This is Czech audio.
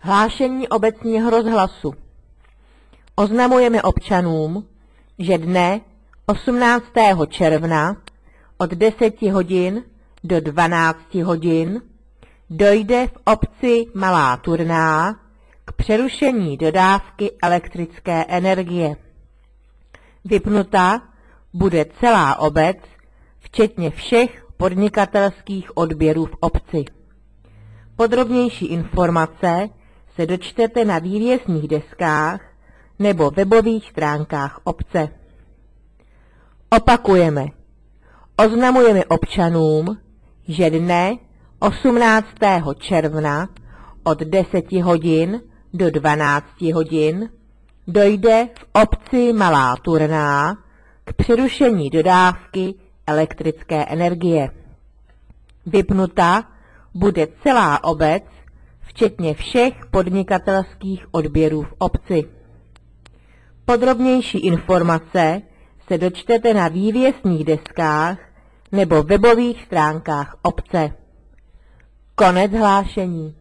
Hlášení obecního rozhlasu. Oznamujeme občanům, že dne 18. června od 10 hodin do 12 hodin dojde v obci Malá Turná k přerušení dodávky elektrické energie. Vypnuta bude celá obec, včetně všech podnikatelských odběrů v obci. Podrobnější informace se dočtete na vývěsních deskách nebo webových stránkách obce. Opakujeme. Oznamujeme občanům, že dne 18. června od 10 hodin do 12 hodin dojde v obci Malá Turná k přerušení dodávky elektrické energie. Vypnuta bude celá obec, včetně všech podnikatelských odběrů v obci. Podrobnější informace se dočtete na vývěsních deskách nebo webových stránkách obce. Konec hlášení.